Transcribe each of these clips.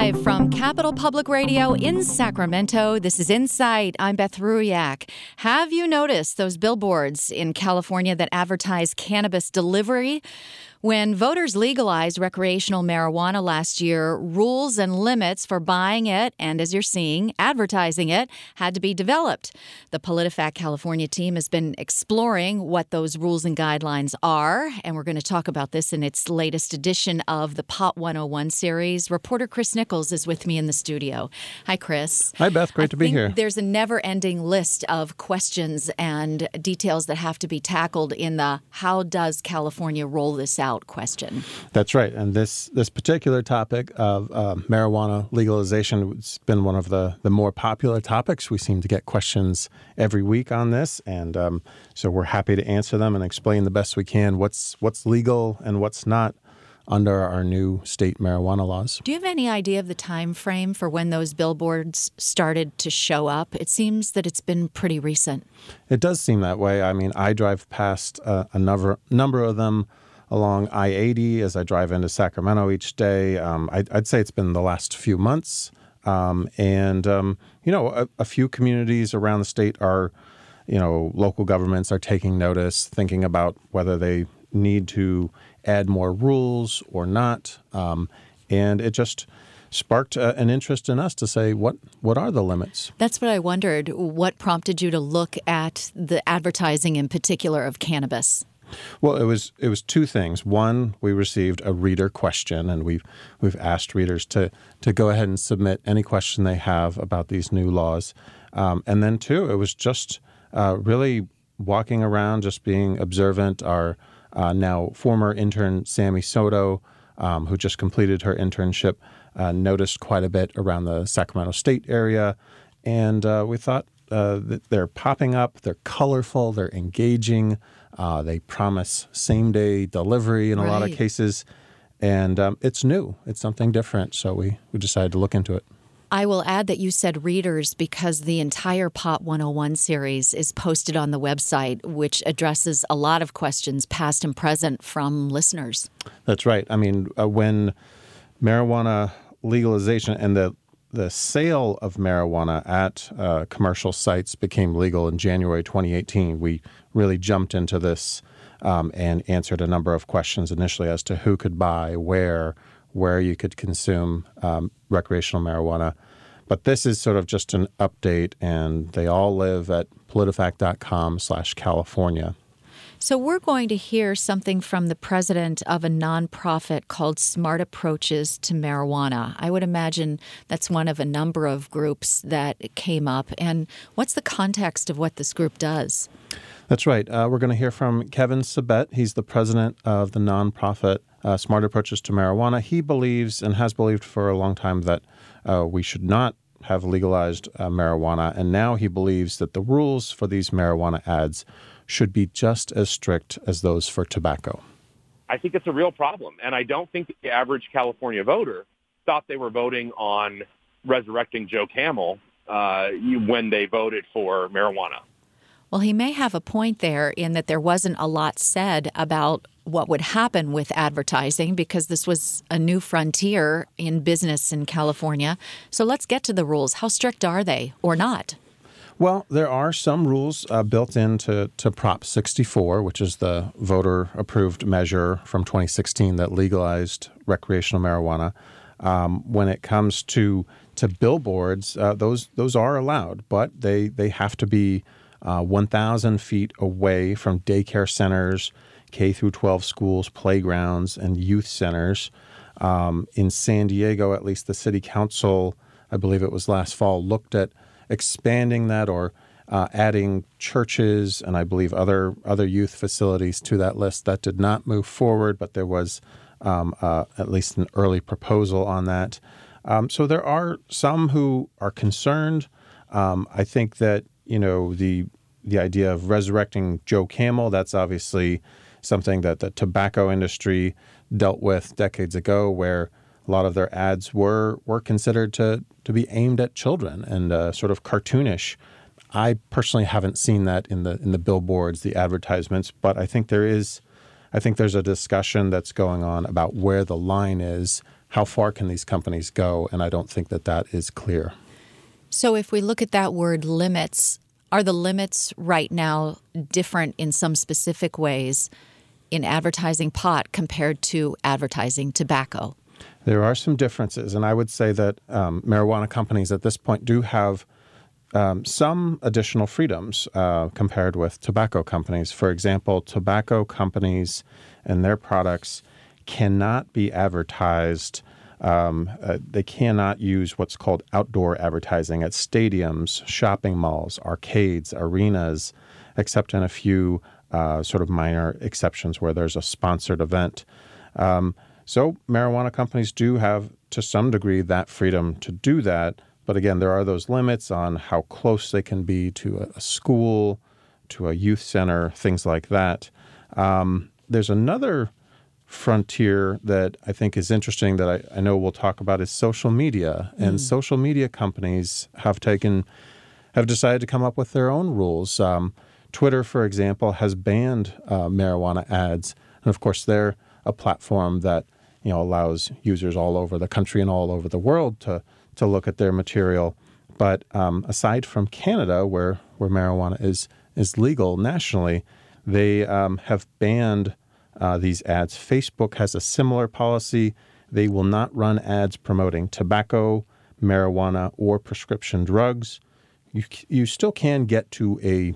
Live from Capital Public Radio in Sacramento, this is Insight. I'm Beth Ruiak. Have you noticed those billboards in California that advertise cannabis delivery? When voters legalized recreational marijuana last year, rules and limits for buying it and, as you're seeing, advertising it had to be developed. The PolitiFact California team has been exploring what those rules and guidelines are, and we're going to talk about this in its latest edition of the Pot 101 series. Reporter Chris Nichols is with me in the studio. Hi, Chris. Hi, Beth. Great to be here. There's a never-ending list of questions and details that have to be tackled in the how does California roll this out question. That's right. And this particular topic of marijuana legalization has been one of the more popular topics. We seem to get questions every week on this. And so we're happy to answer them and explain the best we can what's legal and what's not under our new state marijuana laws. Do you have any idea of the time frame for when those billboards started to show up? It seems that it's been pretty recent. It does seem that way. I mean, I drive past a number of them along I-80 as I drive into Sacramento each day. I'd say it's been the last few months. A few communities around the state are, local governments are taking notice, thinking about whether they need to add more rules or not. And it just sparked an interest in us to say, what are the limits? That's what I wondered. What prompted you to look at the advertising in particular of cannabis? Well, it was two things. One, we received a reader question, and we've asked readers to go ahead and submit any question they have about these new laws. And then two, it was just really walking around, just being observant. Our now former intern, Sammy Soto, who just completed her internship, noticed quite a bit around the Sacramento State area. And we thought that they're popping up, they're colorful, they're engaging. They promise same-day delivery in a lot of cases, and it's new. It's something different, so we decided to look into it. I will add that you said readers because the entire Pot 101 series is posted on the website, which addresses a lot of questions, past and present, from listeners. That's right. I mean, when marijuana legalization and the sale of marijuana at commercial sites became legal in January 2018, we really jumped into this and answered a number of questions initially as to who could buy, where you could consume recreational marijuana. But this is sort of just an update, and they all live at politifact.com/California. So we're going to hear something from the president of a nonprofit called Smart Approaches to Marijuana. I would imagine that's one of a number of groups that came up. And what's the context of what this group does? That's right. We're going to hear from Kevin Sabet. He's the president of the nonprofit Smart Approaches to Marijuana. He believes and has believed for a long time that we should not have legalized marijuana. And now he believes that the rules for these marijuana ads should be just as strict as those for tobacco. I think it's a real problem, and I don't think the average California voter thought they were voting on resurrecting Joe Camel when they voted for marijuana. Well, he may have a point there in that there wasn't a lot said about what would happen with advertising because this was a new frontier in business in California. So let's get to the rules. How strict are they or not? Well, there are some rules built into Prop 64, which is the voter-approved measure from 2016 that legalized recreational marijuana. When it comes to billboards, those are allowed, but they have to be 1,000 feet away from daycare centers, K through 12 schools, playgrounds, and youth centers. In San Diego, at least the city council, I believe it was last fall, looked at expanding that or adding churches and I believe other youth facilities to that list. That did not move forward, but there was at least an early proposal on that. So there are some who are concerned. I think that, the idea of resurrecting Joe Camel, that's obviously something that the tobacco industry dealt with decades ago, where a lot of their ads were considered to be aimed at children and sort of cartoonish. I personally haven't seen that in the billboards, the advertisements, but I think there's a discussion that's going on about where the line is, how far can these companies go? And I don't think that is clear. So if we look at that word limits, are the limits right now different in some specific ways in advertising pot compared to advertising tobacco? There are some differences, and I would say that marijuana companies at this point do have some additional freedoms compared with tobacco companies. For example, tobacco companies and their products cannot be advertised. They cannot use what's called outdoor advertising at stadiums, shopping malls, arcades, arenas, except in a few sort of minor exceptions where there's a sponsored event. So marijuana companies do have, to some degree, that freedom to do that. But again, there are those limits on how close they can be to a school, to a youth center, things like that. There's another frontier that I think is interesting that I know we'll talk about is social media. And social media companies have decided to come up with their own rules. Twitter, for example, has banned marijuana ads. And of course, they're a platform that allows users all over the country and all over the world to look at their material. But aside from Canada, where marijuana is legal nationally, they have banned these ads. Facebook has a similar policy. They will not run ads promoting tobacco, marijuana, or prescription drugs. You still can get to a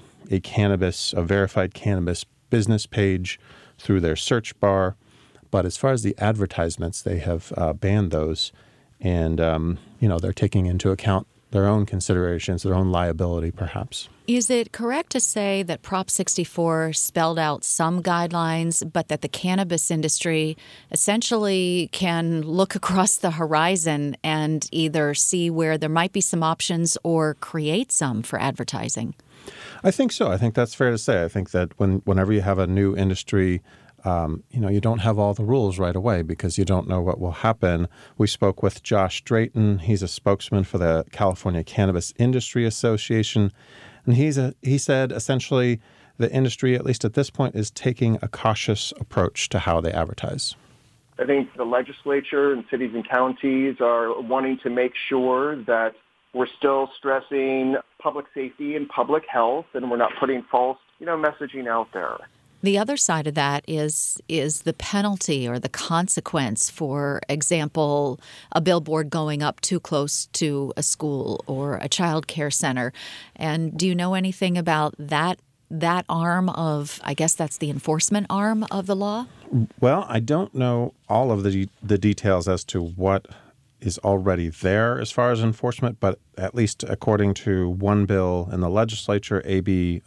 verified cannabis business page through their search bar. But as far as the advertisements, they have banned those. And, they're taking into account their own considerations, their own liability, perhaps. Is it correct to say that Prop 64 spelled out some guidelines, but that the cannabis industry essentially can look across the horizon and either see where there might be some options or create some for advertising? I think so. I think that's fair to say. I think that whenever you have a new industry, you don't have all the rules right away because you don't know what will happen. We spoke with Josh Drayton. He's a spokesman for the California Cannabis Industry Association. And he said essentially the industry, at least at this point, is taking a cautious approach to how they advertise. I think the legislature and cities and counties are wanting to make sure that we're still stressing public safety and public health, and we're not putting false, messaging out there. The other side of that is the penalty or the consequence. For example, a billboard going up too close to a school or a child care center. And do you know anything about that arm of, I guess that's the enforcement arm of the law? Well, I don't know all of the details as to what is already there as far as enforcement, but at least according to one bill in the legislature, AB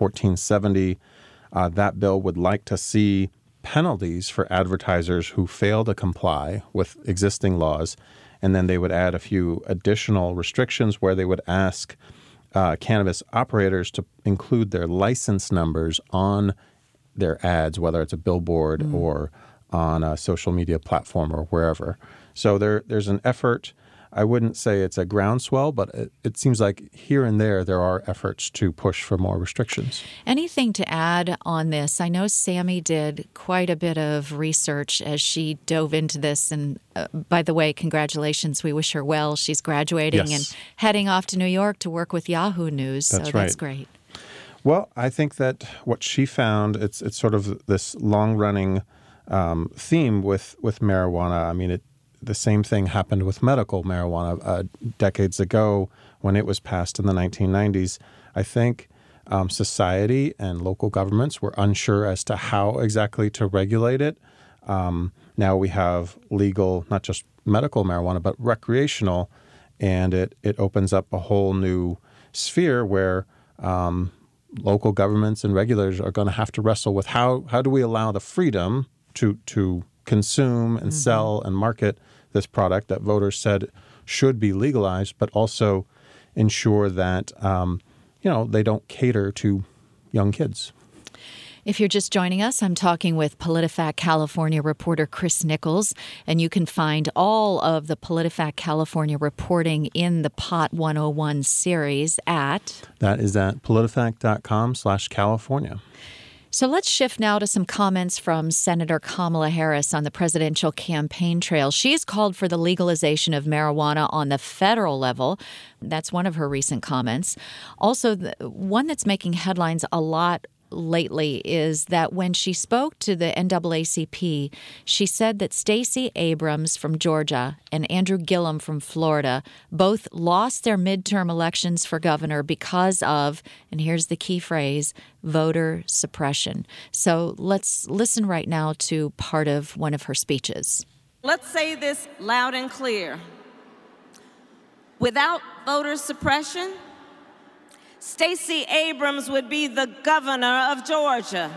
1470, that bill would like to see penalties for advertisers who fail to comply with existing laws, and then they would add a few additional restrictions where they would ask cannabis operators to include their license numbers on their ads, whether it's a billboard or on a social media platform or wherever. So there's an effort. I wouldn't say it's a groundswell, but it seems like here and there are efforts to push for more restrictions. Anything to add on this? I know Sammy did quite a bit of research as she dove into this. And by the way, congratulations. We wish her well. She's graduating and heading off to New York to work with Yahoo News. That's right. That's great. Well, I think that what she found, it's sort of this long-running theme with marijuana. I mean, the same thing happened with medical marijuana decades ago when it was passed in the 1990s. I think society and local governments were unsure as to how exactly to regulate it. Now we have legal, not just medical marijuana, but recreational, and it opens up a whole new sphere where local governments and regulators are going to have to wrestle with how do we allow the freedom to consume and sell and market this product that voters said should be legalized, but also ensure that they don't cater to young kids. If you're just joining us, I'm talking with PolitiFact California reporter Chris Nichols, and you can find all of the PolitiFact California reporting in the Pot 101 series at PolitiFact.com/California. So let's shift now to some comments from Senator Kamala Harris on the presidential campaign trail. She's called for the legalization of marijuana on the federal level. That's one of her recent comments. Also, the one that's making headlines a lot lately is that when she spoke to the NAACP, she said that Stacey Abrams from Georgia and Andrew Gillum from Florida both lost their midterm elections for governor because of, and here's the key phrase, voter suppression. So let's listen right now to part of one of her speeches. Let's say this loud and clear. Without voter suppression, Stacey Abrams would be the governor of Georgia.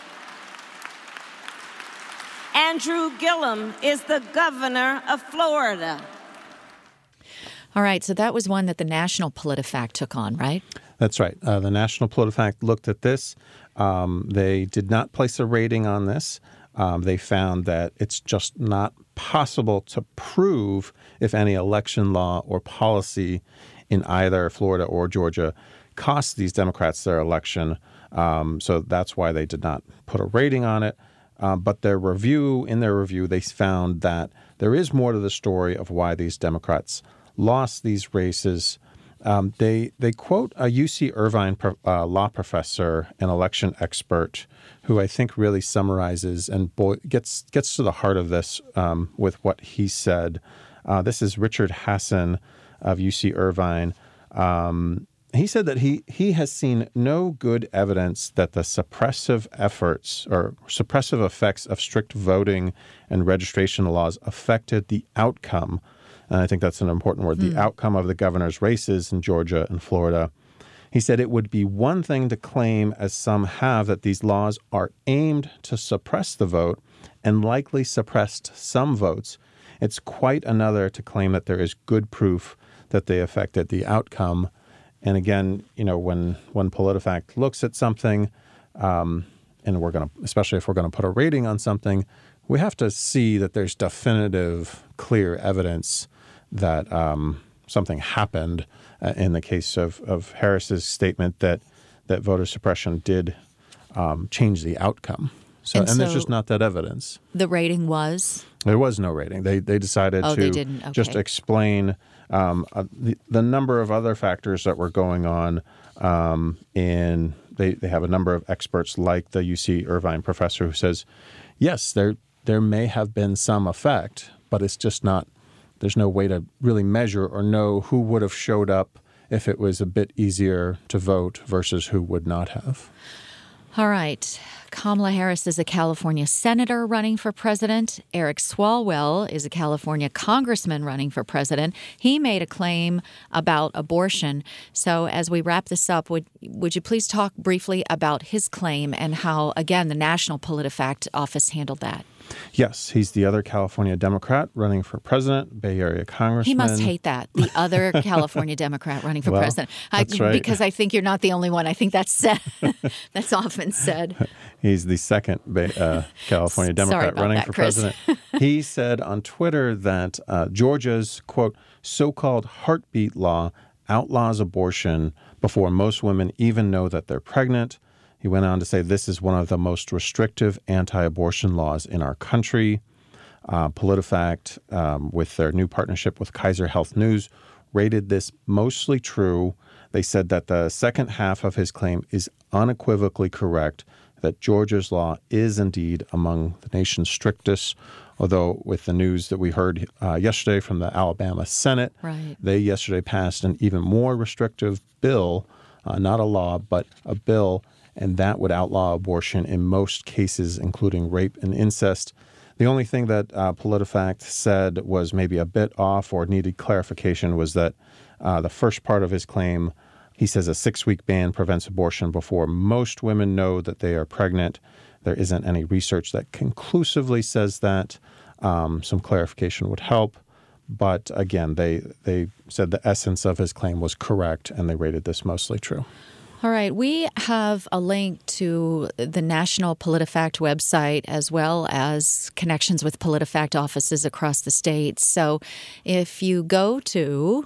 Andrew Gillum is the governor of Florida. All right, so that was one that the National PolitiFact took on, right? That's right. The National PolitiFact looked at this. They did not place a rating on this. They found that it's just not possible to prove if any election law or policy in either Florida or Georgia cost these Democrats their election. So that's why they did not put a rating on it. But in their review, they found that there is more to the story of why these Democrats lost these races. They quote a UC Irvine law professor, an election expert, who I think really summarizes and gets to the heart of this with what he said. This is Richard Hassan of UC Irvine. He said that he has seen no good evidence that the suppressive efforts or suppressive effects of strict voting and registration laws affected the outcome. And I think that's an important word, the outcome of the governor's races in Georgia and Florida. He said it would be one thing to claim, as some have, that these laws are aimed to suppress the vote and likely suppressed some votes. It's quite another to claim that there is good proof that they affected the outcome. And again, when PolitiFact looks at something, and especially if we're going to put a rating on something, we have to see that there's definitive, clear evidence that something happened. In the case of Harris's statement that voter suppression did change the outcome. So there's just not that evidence. The rating was? There was no rating. They decided to just explain the number of other factors that were going on. They have a number of experts like the UC Irvine professor who says, yes, there may have been some effect, but it's just not. There's no way to really measure or know who would have showed up if it was a bit easier to vote versus who would not have. All right. Kamala Harris is a California senator running for president. Eric Swalwell is a California congressman running for president. He made a claim about abortion. So as we wrap this up, would you please talk briefly about his claim and how, again, the National PolitiFact office handled that? Yes, he's the other California Democrat running for president, Bay Area congressman. He must hate that, the other California Democrat running for president. That's right. Because I think you're not the only one. I think that's that's often said. He's the second California Democrat running for president. He said on Twitter that Georgia's, quote, so-called heartbeat law outlaws abortion before most women even know that they're pregnant. He went on to say this is one of the most restrictive anti-abortion laws in our country. PolitiFact, with their new partnership with Kaiser Health News, rated this mostly true. They said that the second half of his claim is unequivocally correct, that Georgia's law is indeed among the nation's strictest, although with the news that we heard yesterday from the Alabama Senate, they yesterday passed an even more restrictive bill, not a law, but a bill, and that would outlaw abortion in most cases, including rape and incest. The only thing that PolitiFact said was maybe a bit off or needed clarification was that the first part of his claim, he says a 6-week ban prevents abortion before most women know that they are pregnant. There isn't any research that conclusively says that. Some clarification would help. But again, they said the essence of his claim was correct, and they rated this mostly true. All right. We have a link to the National PolitiFact website as well as connections with PolitiFact offices across the state. So if you go to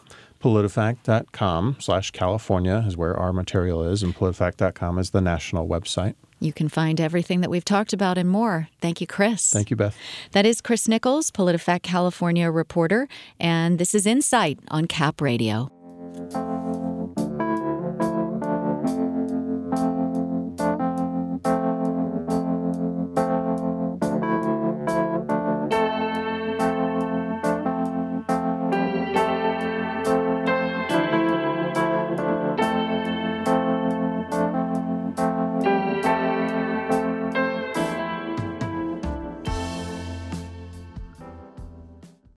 PolitiFact.com/California is where our material is, and PolitiFact.com is the national website. You can find everything that we've talked about and more. Thank you, Chris. Thank you, Beth. That is Chris Nichols, PolitiFact California reporter, and this is Insight on Cap Radio.